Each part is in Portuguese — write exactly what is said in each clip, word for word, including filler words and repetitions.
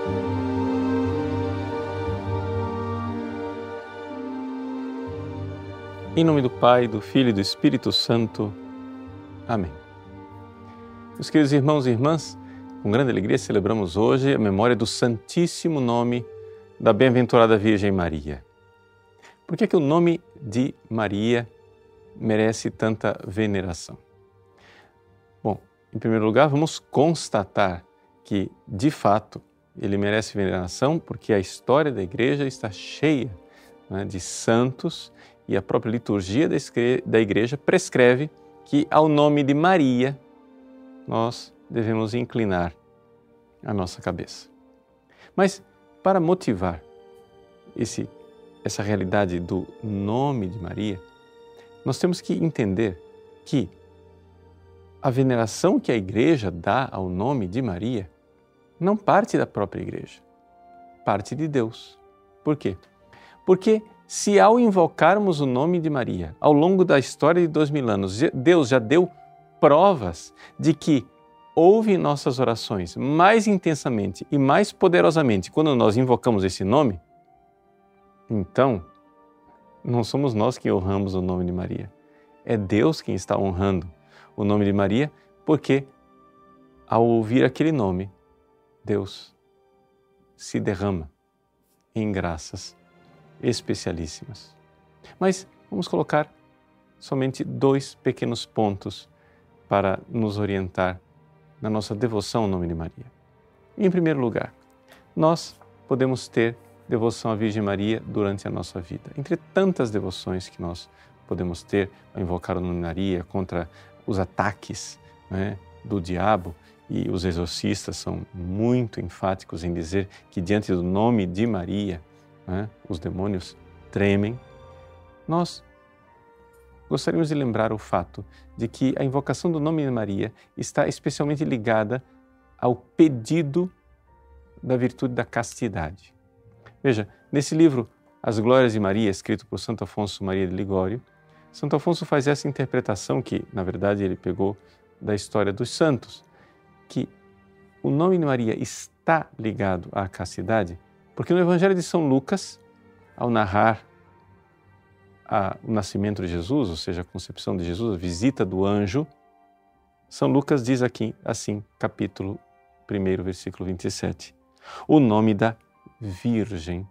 Em nome do Pai, do Filho e do Espírito Santo. Amém. Meus queridos irmãos e irmãs, com grande alegria celebramos hoje a memória do Santíssimo Nome da Bem-aventurada Virgem Maria. Por que é que o nome de Maria merece tanta veneração? Bom, em primeiro lugar, vamos constatar que, de fato, ele merece veneração porque a história da Igreja está cheia, né, de santos, e a própria liturgia da Igreja prescreve que ao nome de Maria nós devemos inclinar a nossa cabeça. Mas para motivar esse, essa realidade do nome de Maria, nós temos que entender que a veneração que a Igreja dá ao nome de Maria não parte da própria Igreja, parte de Deus. Por quê? Porque se ao invocarmos o nome de Maria, ao longo da história de dois mil anos, Deus já deu provas de que ouve nossas orações mais intensamente e mais poderosamente quando nós invocamos esse nome, então não somos nós que honramos o nome de Maria. É Deus quem está honrando o nome de Maria, porque ao ouvir aquele nome, Deus se derrama em graças especialíssimas. Mas vamos colocar somente dois pequenos pontos para nos orientar na nossa devoção ao nome de Maria. Em primeiro lugar, nós podemos ter devoção à Virgem Maria durante a nossa vida. Entre tantas devoções que nós podemos ter ao invocar o nome de Maria contra os ataques, né, do diabo, e os exorcistas são muito enfáticos em dizer que diante do nome de Maria, né, os demônios tremem. Nós gostaríamos de lembrar o fato de que a invocação do nome de Maria está especialmente ligada ao pedido da virtude da castidade. Veja, nesse livro As Glórias de Maria, escrito por Santo Afonso Maria de Ligório, Santo Afonso faz essa interpretação que, na verdade, ele pegou da história dos santos, que o nome de Maria está ligado à castidade, porque no Evangelho de São Lucas, ao narrar a, o nascimento de Jesus, ou seja, a concepção de Jesus, a visita do anjo, São Lucas diz aqui, assim, capítulo um, versículo vinte e sete, o nome da Virgem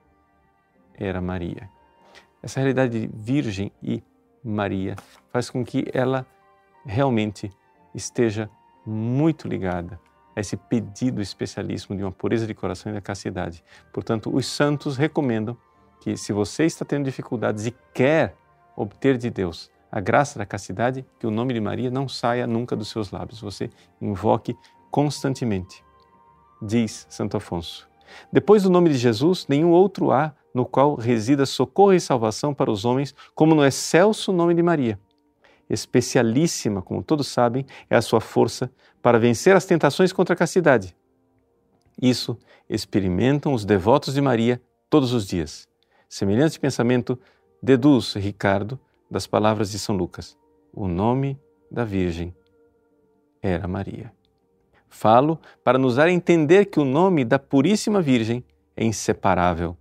era Maria. Essa realidade de Virgem e Maria faz com que ela realmente esteja muito ligada a esse pedido especialíssimo de uma pureza de coração e da castidade. Portanto, os santos recomendam que, se você está tendo dificuldades e quer obter de Deus a graça da castidade, que o nome de Maria não saia nunca dos seus lábios. Você invoque constantemente. Diz Santo Afonso: depois do nome de Jesus, nenhum outro há no qual resida socorro e salvação para os homens, como no excelso nome de Maria. Especialíssima, como todos sabem, é a sua força para vencer as tentações contra a castidade. Isso experimentam os devotos de Maria todos os dias. Semelhante pensamento deduz Ricardo das palavras de São Lucas. O nome da Virgem era Maria. Falo para nos dar a entender que o nome da Puríssima Virgem é inseparável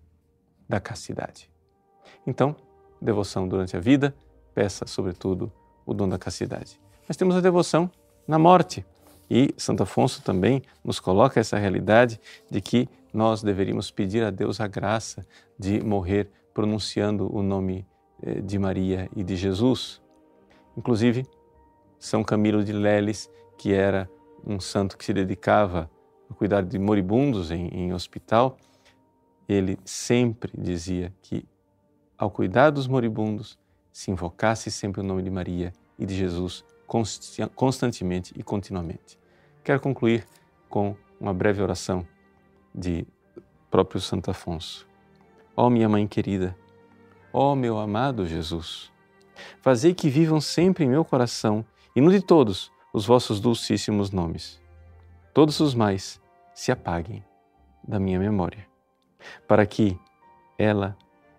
da castidade. Então, devoção durante a vida, peça, sobretudo, o dom da castidade. Mas temos a devoção na morte. E Santo Afonso também nos coloca essa realidade de que nós deveríamos pedir a Deus a graça de morrer pronunciando o nome de Maria e de Jesus. Inclusive, São Camilo de Leles, que era um santo que se dedicava a cuidar de moribundos em, em hospital, ele sempre dizia que, ao cuidar dos moribundos, se invocasse sempre o nome de Maria e de Jesus constantemente e continuamente. Quero concluir com uma breve oração de próprio Santo Afonso. Ó minha Mãe querida, ó meu amado Jesus, fazei que vivam sempre em meu coração e no de todos os vossos dulcíssimos nomes. Todos os mais se apaguem da minha memória, para que ela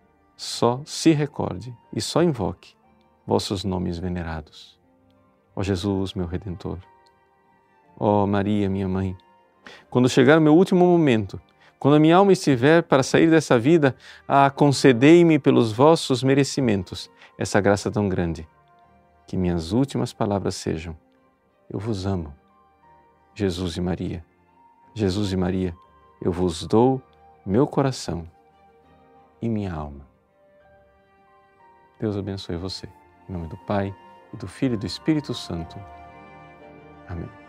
só se recorde e só invoque vossos nomes venerados. Ó Jesus, meu Redentor, ó Maria, minha Mãe, Quando chegar o meu último momento, quando a minha alma estiver para sair dessa vida, ah, concedei-me pelos vossos merecimentos essa graça tão grande. Que minhas últimas palavras sejam: eu vos amo, Jesus e Maria. Jesus e Maria, eu vos dou meu coração e minha alma. Deus abençoe você. Em nome do Pai, e do Filho e do Espírito Santo. Amém.